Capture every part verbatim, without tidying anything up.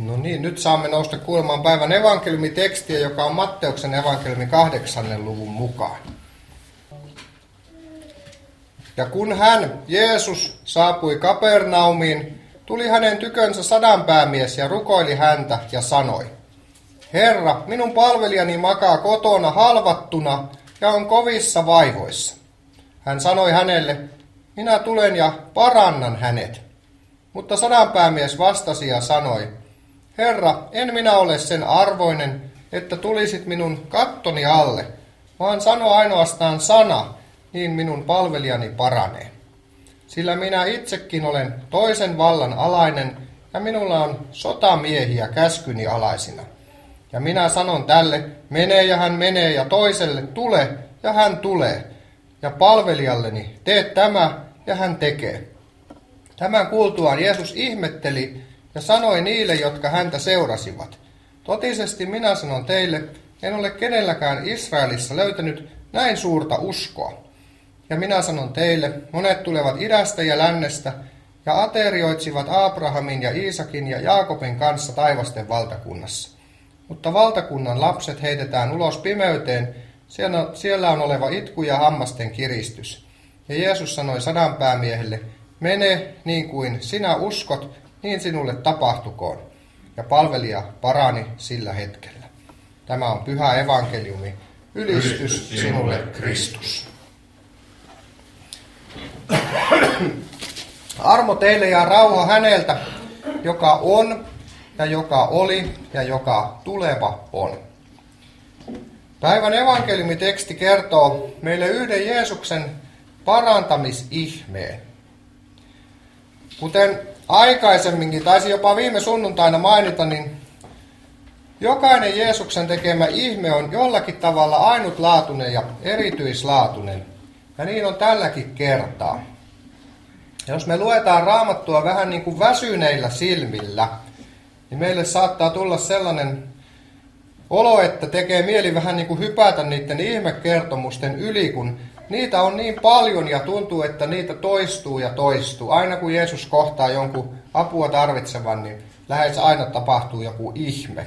No niin, nyt saamme nousta kuulemaan päivän evankeliumitekstiä, joka on Matteuksen evankeliumin kahdeksannen luvun mukaan. Ja kun hän, Jeesus, saapui Kapernaumiin, tuli hänen tykönsä sadanpäämies ja rukoili häntä ja sanoi: Herra, minun palvelijani makaa kotona halvattuna ja on kovissa vaivoissa. Hän sanoi hänelle: Minä tulen ja parannan hänet. Mutta sadanpäämies vastasi ja sanoi: Herra, en minä ole sen arvoinen, että tulisit minun kattoni alle, vaan sano ainoastaan sana, niin minun palvelijani paranee. Sillä minä itsekin olen toisen vallan alainen, ja minulla on sotamiehiä käskyni alaisina. Ja minä sanon tälle, mene ja hän menee, ja toiselle tule, ja hän tulee. Ja palvelijalleni, tee tämä, ja hän tekee. Tämän kuultuaan Jeesus ihmetteli ja sanoi niille, jotka häntä seurasivat: Totisesti minä sanon teille, en ole kenelläkään Israelissa löytänyt näin suurta uskoa. Ja minä sanon teille, monet tulevat idästä ja lännestä ja aterioitsivat Abrahamin ja Iisakin ja Jaakobin kanssa taivasten valtakunnassa. Mutta valtakunnan lapset heitetään ulos pimeyteen, siellä, siellä on oleva itku ja hammasten kiristys. Ja Jeesus sanoi sadanpäämiehelle: Mene niin kuin sinä uskot, niin sinulle tapahtukoon. Ja palvelija parani sillä hetkellä. Tämä on pyhä evankeliumi. Ylistys sinulle, Kristus. Armo teille ja rauha häneltä, joka on ja joka oli ja joka tuleva on. Päivän evankeliumiteksti kertoo meille yhden Jeesuksen parantamisihmeen. Kuten aikaisemminkin, taisi jopa viime sunnuntaina mainita, niin jokainen Jeesuksen tekemä ihme on jollakin tavalla ainutlaatuinen ja erityislaatuinen. Ja niin on tälläkin kertaa. Jos me luetaan Raamattua vähän niin kuin väsyneillä silmillä, niin meille saattaa tulla sellainen olo, että tekee mieli vähän niin kuin hypätä niiden ihmekertomusten yli, kun niitä on niin paljon ja tuntuu, että niitä toistuu ja toistuu. Aina kun Jeesus kohtaa jonkun apua tarvitsevan, niin lähes aina tapahtuu joku ihme.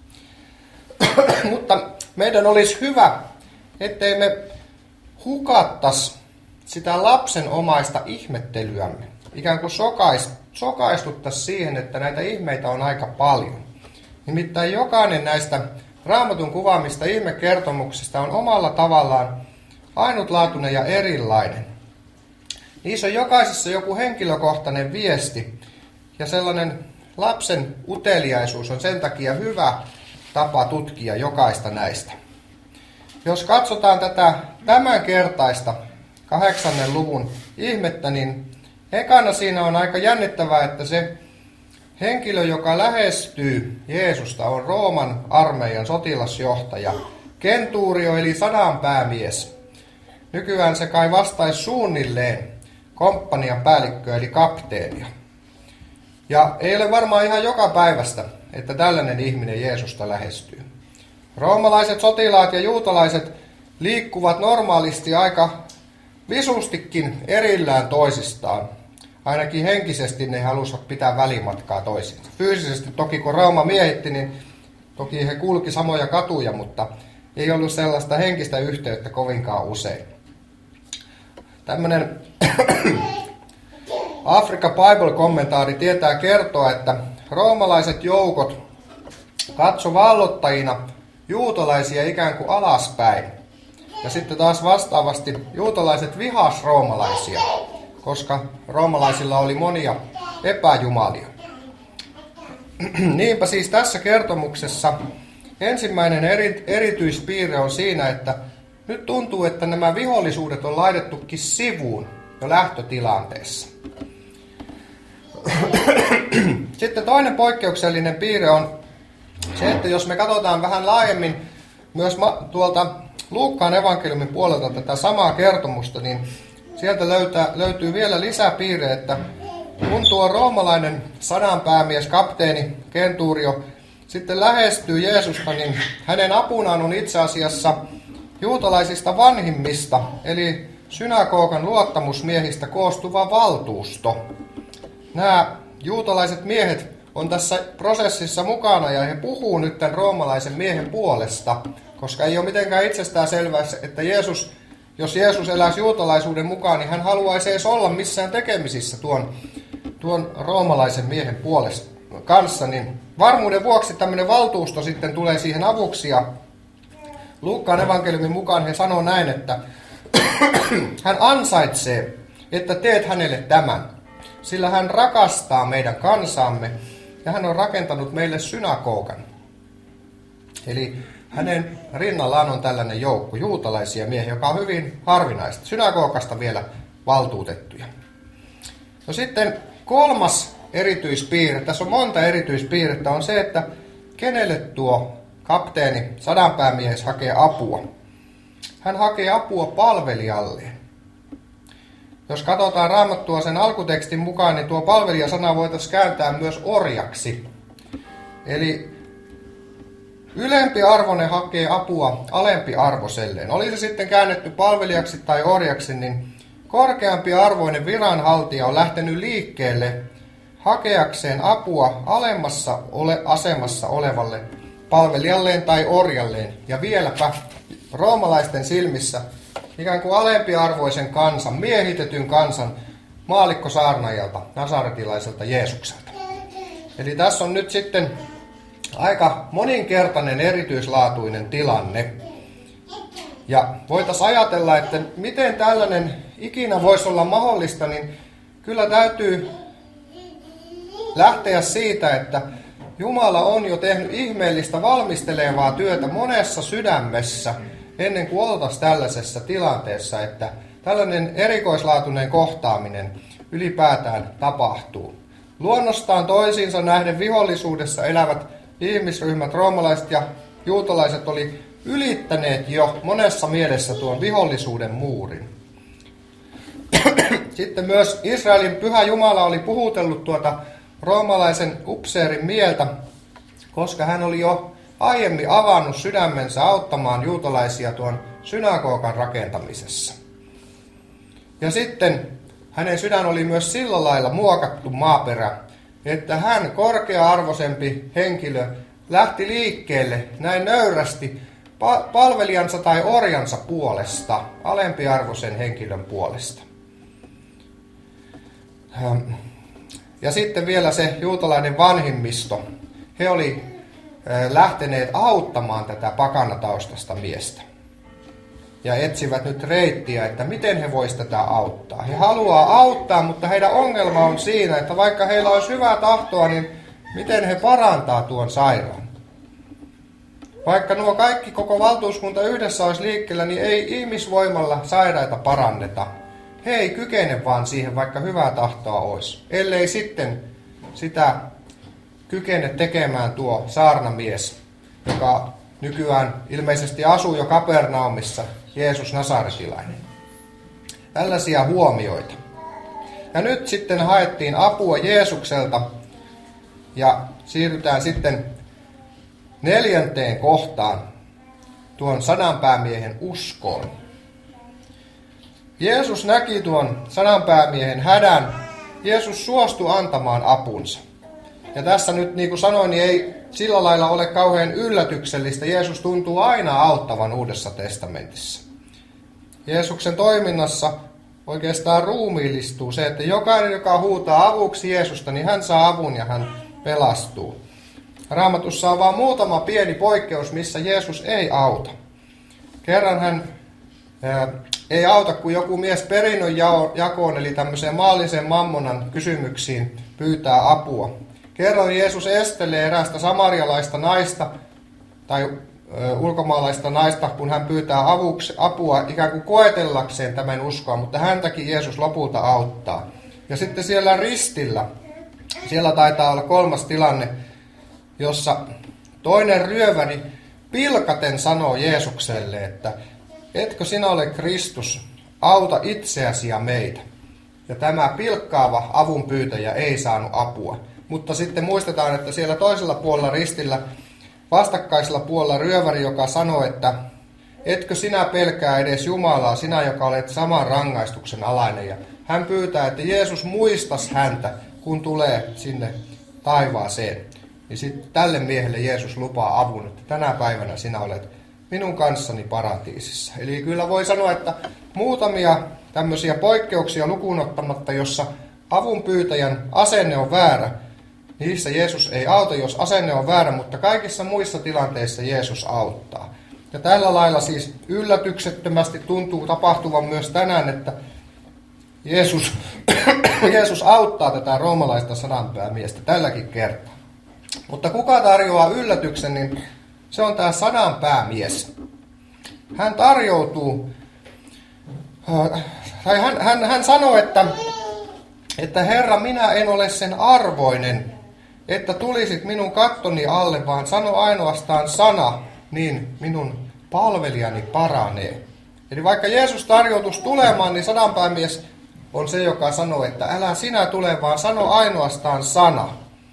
Mutta meidän olisi hyvä, ettei me hukattaisi sitä lapsenomaista ihmettelyämme. Ikään kuin sokais, sokaistuttaisiin siihen, että näitä ihmeitä on aika paljon. Nimittäin jokainen näistä Raamatun kuvaamista ihmekertomuksista on omalla tavallaan ainutlaatuinen ja erilainen. Niissä on jokaisessa joku henkilökohtainen viesti, ja sellainen lapsen uteliaisuus on sen takia hyvä tapa tutkia jokaista näistä. Jos katsotaan tätä tämänkertaista kahdeksannen luvun ihmettä, niin ekana siinä on aika jännittävää, että se henkilö, joka lähestyy Jeesusta, on Rooman armeijan sotilasjohtaja, kentuurio eli sadanpäämies. Nykyään se kai vastaisi suunnilleen komppanian päällikköä eli kapteenia. Ja ei ole varmaan ihan joka päivästä, että tällainen ihminen Jeesusta lähestyy. Roomalaiset sotilaat ja juutalaiset liikkuvat normaalisti aika visustikin erillään toisistaan. Ainakin henkisesti ne halusivat pitää välimatkaa toisiinsa. Fyysisesti toki kun Rooma miehitti, niin toki he kulki samoja katuja, mutta ei ollut sellaista henkistä yhteyttä kovinkaan usein. Tämmöinen Africa Bible-kommentaari tietää kertoa, että roomalaiset joukot katso vallottajina juutalaisia ikään kuin alaspäin. Ja sitten taas vastaavasti juutalaiset vihas roomalaisia, koska roomalaisilla oli monia epäjumalia. Niinpä siis tässä kertomuksessa ensimmäinen eri, erityispiirre on siinä, että nyt tuntuu, että nämä vihollisuudet on laitettukin sivuun jo lähtötilanteessa. Sitten toinen poikkeuksellinen piirre on se, että jos me katsotaan vähän laajemmin myös tuolta Luukkaan evankeliumin puolelta tätä samaa kertomusta, niin sieltä löytää, löytyy vielä lisäpiirre, että kun tuo roomalainen sadanpäämies, kapteeni, kentuurio sitten lähestyy Jeesusta, niin hänen apunaan on itse asiassa juutalaisista vanhimmista, eli synagogan luottamusmiehistä koostuva valtuusto. Nämä juutalaiset miehet on tässä prosessissa mukana ja he puhuu nyt tämän roomalaisen miehen puolesta, koska ei ole mitenkään itsestään selvää, että Jeesus, jos Jeesus eläisi juutalaisuuden mukaan, niin hän haluaisi edes olla missään tekemisissä tuon, tuon roomalaisen miehen puolesta kanssa, niin varmuuden vuoksi tämmöinen valtuusto sitten tulee siihen avuksi ja Luukkaan evankeliumin mukaan he sanoo näin, että hän ansaitsee, että teet hänelle tämän, sillä hän rakastaa meidän kansaamme ja hän on rakentanut meille synagogan. Eli hänen rinnallaan on tällainen joukko juutalaisia miehiä, joka on hyvin harvinaista. Synagogasta vielä valtuutettuja. No sitten kolmas erityispiirre, tässä on monta erityispiirrettä, on se, että kenelle tuo kapteeni, sadanpäämies hakee apua. Hän hakee apua palvelijalleen. Jos katsotaan Raamattua sen alkutekstin mukaan, niin tuo palvelijasana voitaisiin kääntää myös orjaksi. Eli ylempi arvoinen hakee apua alempi arvoiselleen. Oli se sitten käännetty palvelijaksi tai orjaksi, niin korkeampi arvoinen viranhaltija on lähtenyt liikkeelle hakeakseen apua alemmassa ole, asemassa olevalle palvelijalleen tai orjalleen. Ja vieläpä roomalaisten silmissä ikään kuin alempiarvoisen kansan, miehitetyn kansan maallikkosaarnaajalta, nasaretilaiselta Jeesukselta. Eli tässä on nyt sitten aika moninkertainen erityislaatuinen tilanne. Ja voitaisiin ajatella, että miten tällainen ikinä voisi olla mahdollista, niin kyllä täytyy lähteä siitä, että Jumala on jo tehnyt ihmeellistä valmistelevaa työtä monessa sydämessä ennen kuin oltaisiin tällaisessa tilanteessa, että tällainen erikoislaatuinen kohtaaminen ylipäätään tapahtuu. Luonnostaan toisiinsa nähden vihollisuudessa elävät ihmisryhmät, roomalaiset ja juutalaiset, oli ylittäneet jo monessa mielessä tuon vihollisuuden muurin. Sitten myös Israelin pyhä Jumala oli puhutellut tuota roomalaisen upseerin mieltä, koska hän oli jo aiemmin avannut sydämensä auttamaan juutalaisia tuon synagogan rakentamisessa. Ja sitten hänen sydän oli myös sillä lailla muokattu maaperä, että hän, korkea-arvoisempi henkilö, lähti liikkeelle näin nöyrästi palvelijansa tai orjansa puolesta, alempiarvoisen henkilön puolesta. Ja sitten vielä se juutalainen vanhimmisto. He oli lähteneet auttamaan tätä pakanataustasta miestä. Ja etsivät nyt reittiä, että miten he voisivat tätä auttaa. He haluaa auttaa, mutta heidän ongelma on siinä, että vaikka heillä olisi hyvää tahtoa, niin miten he parantaa tuon sairaan. Vaikka nuo kaikki, koko valtuuskunta yhdessä olisi liikkeellä, niin ei ihmisvoimalla sairaita paranneta. He ei kykene vaan siihen, vaikka hyvää tahtoa olisi. Ellei sitten sitä kykene tekemään tuo saarnamies, joka nykyään ilmeisesti asuu jo Kapernaumissa, Jeesus Nasaretilainen. Tällaisia huomioita. Ja nyt sitten haettiin apua Jeesukselta ja siirrytään sitten neljänteen kohtaan, tuon sadanpäämiehen uskoon. Jeesus näki tuon sadanpäämiehen hädän. Jeesus suostui antamaan apunsa. Ja tässä nyt, niin kuin sanoin, niin ei sillä lailla ole kauhean yllätyksellistä. Jeesus tuntuu aina auttavan Uudessa testamentissa. Jeesuksen toiminnassa oikeastaan ruumiillistuu se, että jokainen, joka huutaa avuksi Jeesusta, niin hän saa avun ja hän pelastuu. Raamatussa on vain muutama pieni poikkeus, missä Jeesus ei auta. Kerran hän ää, ei auta, kun joku mies perinnön jakoon, eli tämmöiseen maallisen mammonan kysymyksiin pyytää apua. Kerran Jeesus estelee eräästä samarialaista naista tai ö, ulkomaalaista naista, kun hän pyytää avuksi, apua ikään kuin koetellakseen tämän uskoa, mutta häntäkin Jeesus lopulta auttaa. Ja sitten siellä ristillä, siellä taitaa olla kolmas tilanne, jossa toinen ryöväri pilkaten sanoo Jeesukselle, että etkö sinä ole Kristus, auta itseäsi ja meitä. Ja tämä pilkkaava avunpyytäjä ei saanut apua. Mutta sitten muistetaan, että siellä toisella puolella ristillä, vastakkaisella puolella ryöväri, joka sanoi, että etkö sinä pelkää edes Jumalaa, sinä joka olet saman rangaistuksen alainen. Ja hän pyytää, että Jeesus muistas häntä, kun tulee sinne taivaaseen. Niin sitten tälle miehelle Jeesus lupaa avun, että tänä päivänä sinä olet minun kanssani paratiisissa. Eli kyllä voi sanoa, että muutamia tämmöisiä poikkeuksia lukuun ottamatta, jossa avunpyytäjän asenne on väärä, niissä Jeesus ei auta, jos asenne on väärä, mutta kaikissa muissa tilanteissa Jeesus auttaa. Ja tällä lailla siis yllätyksettömästi tuntuu tapahtuvan myös tänään, että Jeesus, Jeesus auttaa tätä roomalaista sadanpäämiestä tälläkin kertaa. Mutta kuka tarjoaa yllätyksen, niin se on tämä sadanpäämies. Hän tarjoutuu, tai hän, hän, hän sanoo, että, että Herra, minä en ole sen arvoinen, että tulisit minun kattoni alle, vaan sano ainoastaan sana, niin minun palvelijani paranee. Eli vaikka Jeesus tarjoutuisi tulemaan, niin sadanpäämies on se, joka sanoo, että älä sinä tule, vaan sano ainoastaan sana.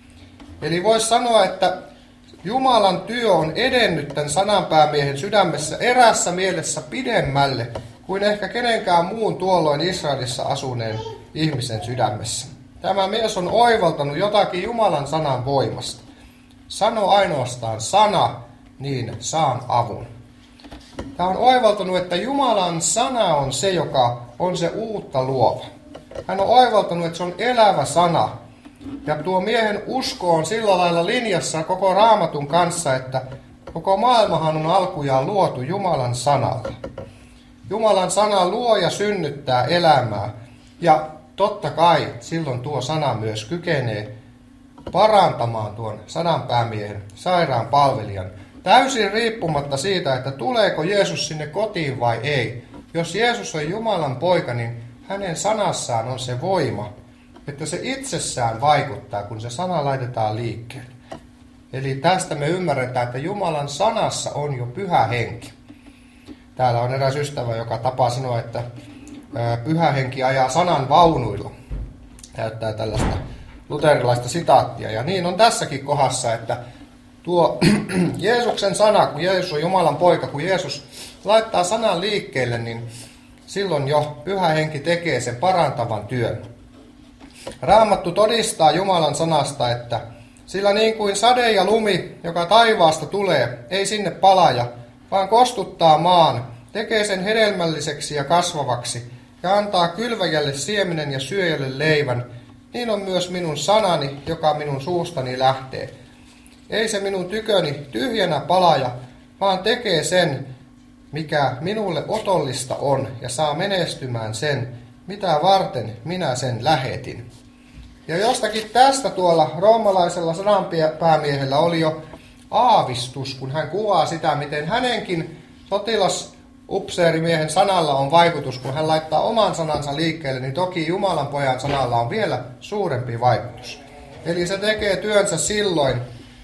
Eli voisi sanoa, että Jumalan työ on edennyt tämän sadanpäämiehen sydämessä erässä mielessä pidemmälle kuin ehkä kenenkään muun tuolloin Israelissa asuneen ihmisen sydämessä. Tämä mies on oivaltanut jotakin Jumalan sanan voimasta. Sano ainoastaan sana, niin saan avun. Tämä on oivaltanut, että Jumalan sana on se, joka on se uutta luova. Hän on oivaltanut, että se on elävä sana. Ja tuo miehen usko on sillä lailla linjassa koko Raamatun kanssa, että koko maailmahan on alkujaan luotu Jumalan sanalla. Jumalan sana luo ja synnyttää elämää. Ja totta kai silloin tuo sana myös kykenee parantamaan tuon sadanpäämiehen, sairaan palvelijan, täysin riippumatta siitä, että tuleeko Jeesus sinne kotiin vai ei. Jos Jeesus on Jumalan poika, niin hänen sanassaan on se voima, että se itsessään vaikuttaa, kun se sana laitetaan liikkeelle. Eli tästä me ymmärretään, että Jumalan sanassa on jo pyhä henki. Täällä on eräs ystävä, joka tapaa sanoa, että pyhä henki ajaa sanan vaunuilla. Käyttää tällaista luterilaista sitaattia. Ja niin on tässäkin kohdassa, että tuo Jeesuksen sana, kun Jeesus on Jumalan poika, kun Jeesus laittaa sanan liikkeelle, niin silloin jo pyhä henki tekee sen parantavan työn. Raamattu todistaa Jumalan sanasta, että sillä niin kuin sade ja lumi, joka taivaasta tulee, ei sinne palaja, vaan kostuttaa maan, tekee sen hedelmälliseksi ja kasvavaksi, ja antaa kylväjälle siemenen ja syöjälle leivän, niin on myös minun sanani, joka minun suustani lähtee. Ei se minun tyköni tyhjänä palaja, vaan tekee sen, mikä minulle otollista on, ja saa menestymään sen, mitä varten minä sen lähetin. Ja jostakin tästä tuolla roomalaisella sadanpäämiehellä oli jo aavistus, kun hän kuvaa sitä, miten hänenkin sotilasupseerimiehen sanalla on vaikutus, kun hän laittaa oman sanansa liikkeelle, niin toki Jumalan pojan sanalla on vielä suurempi vaikutus. Eli se tekee työnsä silloin,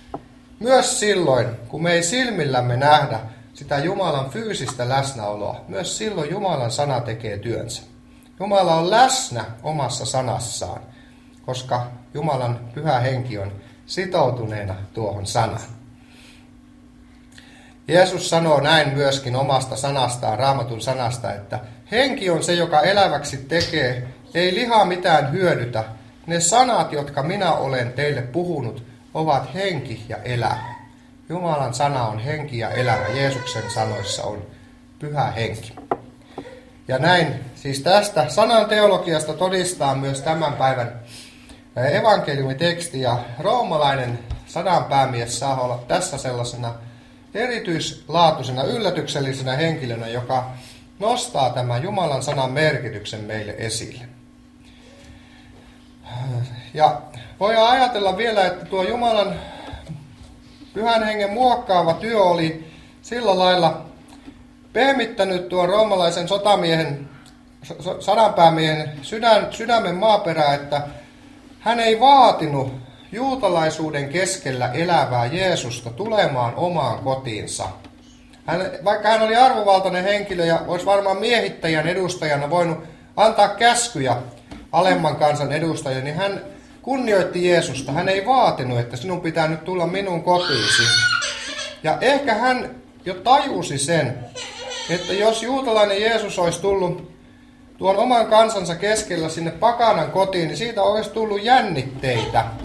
myös silloin, kun me ei silmillämme nähdä sitä Jumalan fyysistä läsnäoloa. Myös silloin Jumalan sana tekee työnsä. Jumala on läsnä omassa sanassaan, koska Jumalan pyhä henki on sitoutuneena tuohon sanaan. Jeesus sanoo näin myöskin omasta sanastaan, Raamatun sanasta, että henki on se, joka eläväksi tekee, ei liha mitään hyödytä. Ne sanat, jotka minä olen teille puhunut, ovat henki ja elämä. Jumalan sana on henki ja elämä. Jeesuksen sanoissa on pyhä henki. Ja näin, siis tästä sanan teologiasta todistaa myös tämän päivän evankeliumiteksti, ja roomalainen sadanpäämies saa olla tässä sellaisena erityislaatuisena, yllätyksellisenä henkilönä, joka nostaa tämän Jumalan sanan merkityksen meille esille. Ja voidaan ajatella vielä, että tuo Jumalan pyhän hengen muokkaava työ oli sillä lailla pehmittänyt tuon roomalaisen sotamiehen, sadanpäämiehen sydän, sydämen maaperää, että hän ei vaatinut juutalaisuuden keskellä elävää Jeesusta tulemaan omaan kotiinsa. Hän, vaikka hän oli arvovaltainen henkilö ja olisi varmaan miehittäjän edustajana voinut antaa käskyjä alemman kansan edustajille, niin hän kunnioitti Jeesusta. Hän ei vaatinut, että sinun pitää nyt tulla minun kotiisi. Ja ehkä hän jo tajusi sen, että jos juutalainen Jeesus olisi tullut tuon oman kansansa keskellä sinne pakanan kotiin, niin siitä olisi tullut jännitteitä.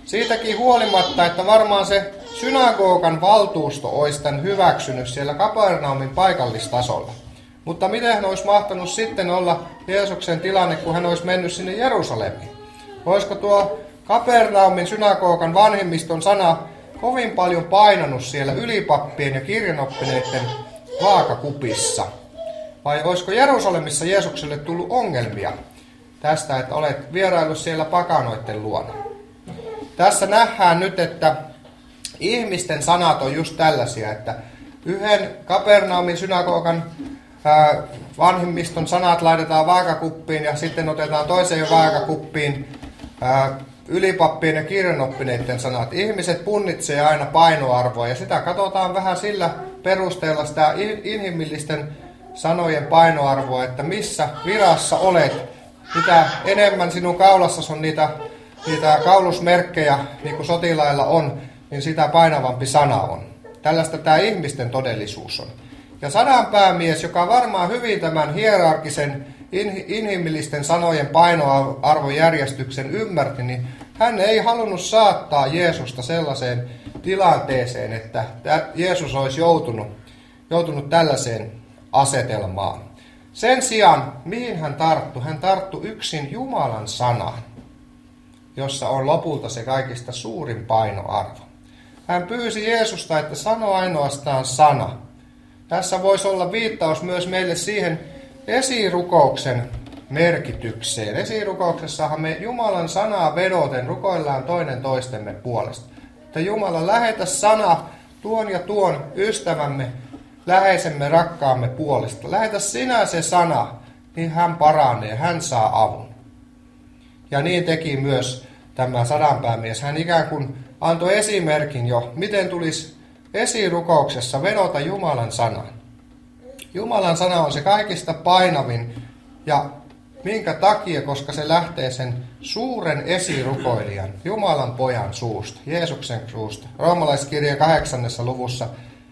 Siitäkin huolimatta, että varmaan se synagogan valtuusto olisi tämän hyväksynyt siellä Kapernaumin paikallistasolla. Mutta miten hän olisi mahtanut sitten olla Jeesuksen tilanne, kun hän olisi mennyt sinne Jerusalemiin? Olisiko tuo Kapernaumin synagogan vanhemmiston sana kovin paljon painanut siellä ylipappien ja kirjanoppineiden vaakakupissa? Vai olisiko Jerusalemissa Jeesukselle tullut ongelmia tästä, että olet vieraillut siellä pakanoiden luona? Tässä nähdään nyt, että ihmisten sanat on just tällaisia, että yhden Kapernaumin synagogan ää, vanhemmiston sanat laitetaan vaakakuppiin ja sitten otetaan toiseen vaakakuppiin ää, ylipappien ja kirjanoppineiden sanat. Ihmiset punnitsee aina painoarvoa ja sitä katsotaan vähän sillä perusteella sitä inhimillisten sanojen painoarvoa, että missä virassa olet, mitä enemmän sinun kaulassasi on niitä, niitä kaulusmerkkejä, niin kuin sotilailla on, niin sitä painavampi sana on. Tällaista tämä ihmisten todellisuus on. Ja sadanpäämies, joka varmaan hyvin tämän hierarkisen inhimillisten sanojen painoarvojärjestyksen ymmärti, niin hän ei halunnut saattaa Jeesusta sellaiseen tilanteeseen, että Jeesus olisi joutunut, joutunut tällaiseen asetelmaan. Sen sijaan, mihin hän tarttui? Hän tarttui yksin Jumalan sanaan, jossa on lopulta se kaikista suurin painoarvo. Hän pyysi Jeesusta, että sano ainoastaan sana. Tässä voisi olla viittaus myös meille siihen esirukouksen merkitykseen. Esirukouksessahan me Jumalan sanaa vedoten rukoillaan toinen toistemme puolesta. Että Jumala, lähetä sana tuon ja tuon ystävämme, läheisemme, rakkaamme puolesta. Lähetä sinä se sana, niin hän paranee, hän saa avun. Ja niin teki myös tämä sadanpäämies. Hän ikään kuin antoi esimerkin jo, miten tulisi esirukouksessa vedota Jumalan sanan. Jumalan sana on se kaikista painavin ja minkä takia, koska se lähtee sen suuren esirukoilijan, Jumalan pojan suusta, Jeesuksen suusta. Roomalaiskirjan kahdeksannessa luvussa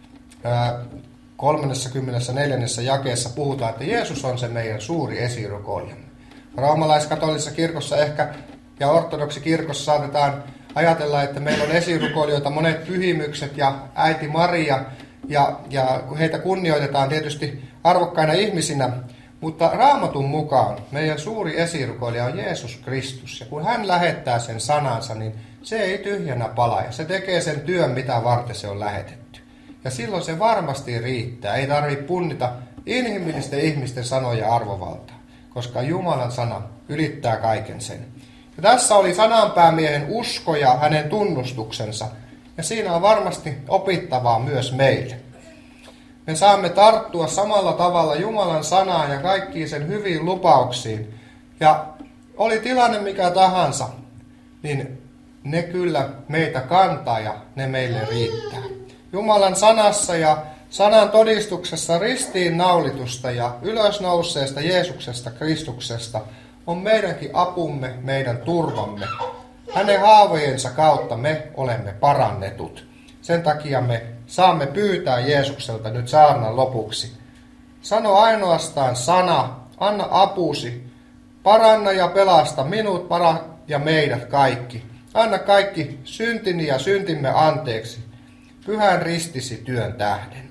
kolmekymmentäneljännessä jakeessa puhutaan, että Jeesus on se meidän suuri esirukoilijamme. Roomalaiskatolisessa kirkossa ehkä ja ortodoksikirkossa saatetaan ajatella, että meillä on esirukoilijoita monet pyhimykset ja äiti Maria, ja, ja heitä kunnioitetaan tietysti arvokkaina ihmisinä, mutta Raamatun mukaan meidän suuri esirukoilija on Jeesus Kristus, ja kun hän lähettää sen sanansa, niin se ei tyhjänä pala, ja se tekee sen työn, mitä varten se on lähetetty. Ja silloin se varmasti riittää, ei tarvitse punnita inhimillisten ihmisten sanoja arvovaltaa, koska Jumalan sana ylittää kaiken sen. Ja tässä oli sananpäämiehen usko ja hänen tunnustuksensa, ja siinä on varmasti opittavaa myös meille. Me saamme tarttua samalla tavalla Jumalan sanaan ja kaikkiin sen hyviin lupauksiin. Ja oli tilanne mikä tahansa, niin ne kyllä meitä kantaa ja ne meille riittää. Jumalan sanassa ja sanan todistuksessa ristiin naulitusta ja ylösnouseesta Jeesuksesta Kristuksesta on meidänkin apumme, meidän turvamme. Hänen haavojensa kautta me olemme parannetut. Sen takia me saamme pyytää Jeesukselta nyt saarnan lopuksi. Sano ainoastaan sana, anna apusi, paranna ja pelasta minut para ja meidät kaikki. Anna kaikki syntini ja syntimme anteeksi, pyhän ristisi työn tähden.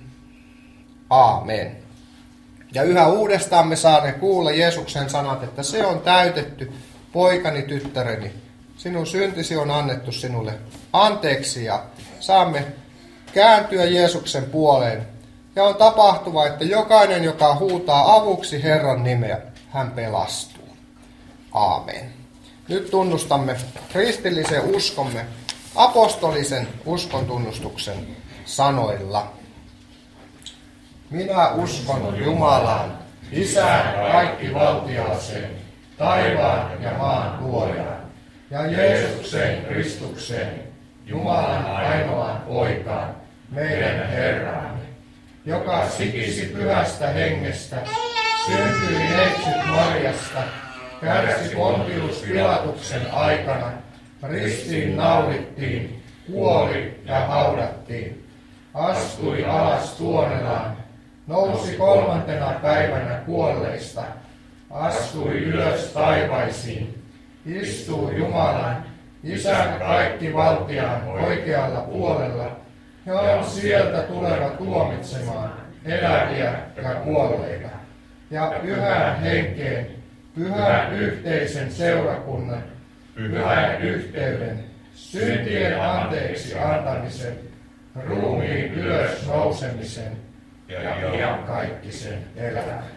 Aamen. Ja yhä uudestaan me saamme kuulla Jeesuksen sanat, että se on täytetty, poikani, tyttäreni. Sinun syntisi on annettu sinulle anteeksi ja saamme kääntyä Jeesuksen puoleen. Ja on tapahtuva, että jokainen, joka huutaa avuksi Herran nimeä, hän pelastuu. Aamen. Nyt tunnustamme kristillisen uskomme apostolisen uskon tunnustuksen sanoilla. Minä uskon Jumalaan, Isään kaikkivaltiaaseen, taivaan ja maan luojaan, ja Jeesukseen Kristukseen, Jumalan ainoaan poikaan, meidän Herramme, joka sikisi pyhästä hengestä, syntyi neitsyt Marjasta, kärsi Pontius Pilatuksen aikana, ristiin naulittiin, kuoli ja haudattiin, astui alas tuonelaan, nousi kolmantena päivänä kuolleista, astui ylös taivaisiin, istuu Jumalan Isän kaikki valtiaan oikealla puolella, ja sieltä tuleva tuomitsemaan eläviä ja kuolleita. Ja pyhään henkeen, pyhän yhteisen seurakunnan, pyhän yhteyden, syntien anteeksi antamisen, ruumiin ylös nousemisen ja iankaikkisen elämän.